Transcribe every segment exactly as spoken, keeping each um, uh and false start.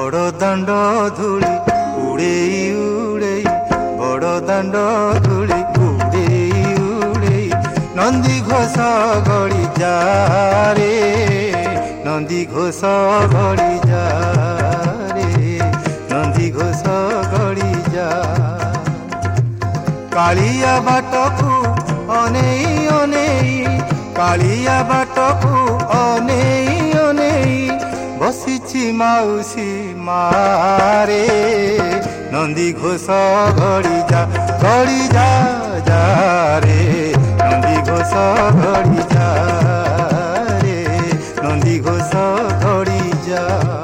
बड़ दाण्ड धूली उड़ेई उड़ेई बड़ दाण्ड धूली उड़ेई उड़ेई नंदी घोष गड़ी जा रे नंदी घोष गड़ी जा रे नंदी घोष गड़ी जा कालिया बाटकू अनेई अनेई कालिया बाटकू अनेई अनेई बसिछि माउसी मारे नंदी घोष गड़ी जा गड़ी जा जा रे नंदी घोष गड़ी जा रे नंदी घोष गड़ी जा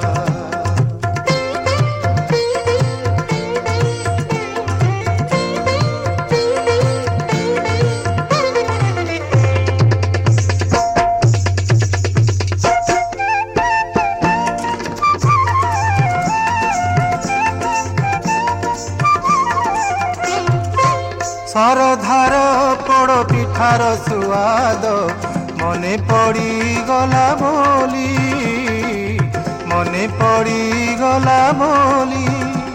सरधार पोड़ पिठार सुआद मने पड़ी गला बोली मने पड़ी गला बोली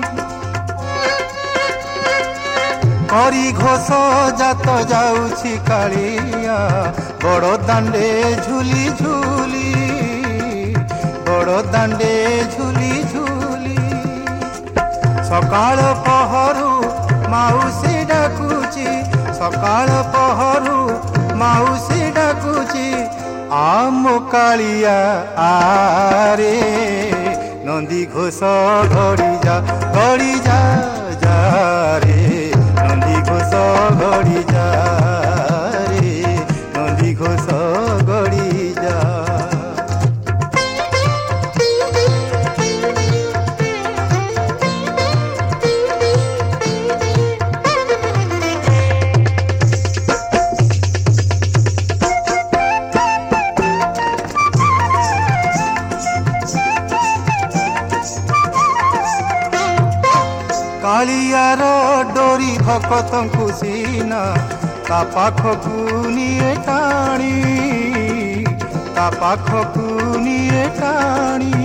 करी घोष जात जाऊछि कालिया बड़ दाण्डे झुली झुली बड़ दाण्डे झुली झुली सकाळ पहरु माउसी डाकुची सकाळ पहरु माउसी डाकुची आम कालिया आरे नंदी घोष गड़ी जा गड़ी जा जा रे नंदी घोष गड़ी जा रे नंदी घोष गड़ी जा कालियार डोरी भकतंकु सीना ता पाखकु निये टाणी ता पाखकु निये टाणी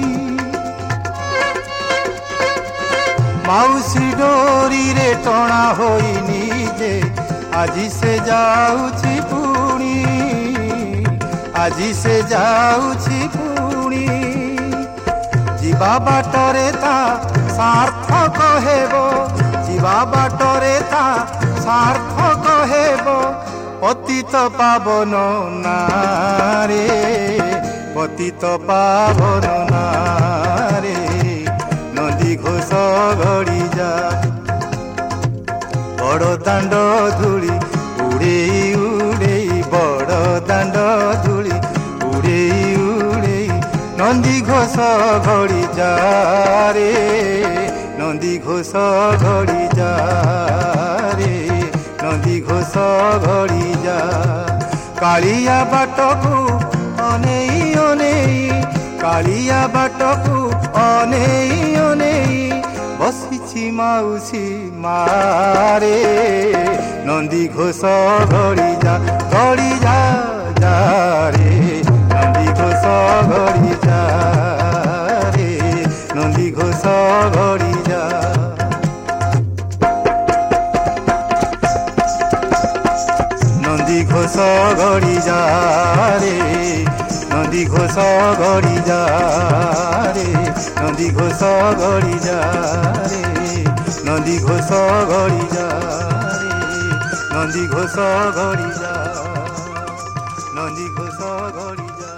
माउसी डोरी रे टणा होई निजे आजी से जाउछि पुणी आजी से जाउछि पुणी जीवा बाटरे ता सार्थक हेबो जीवा बाटरे ता सार्थक हेबो पतित पावन नारे पतित पावन नारे नंदी घोष गड़ी जा बड़ दाण्ड धूली उड़ेई उड़ेई बड़ दाण्ड धूली उड़ेई उड़ेई नंदी घोष गड़ी जा रे नंदी घोष गड़ी जा रे नंदी घोष गड़ी जा कालिया बाटकू अनेई अनेई कालिया बाटकू अनेई अनेई बसिछि माउसी मारे नंदी घोष गड़ी जा गड़ी जा जा रे नंदी घोष गड़ी जा रे नंदी घोष गड़ी जा नंदी घोष गड़ी जा रे नंदी घोष गड़ी जा रे नंदी घोष गड़ी जा रे नंदी घोष गड़ी जा रे नंदी घोष गड़ी जा नंदी घोष गड़ी जा।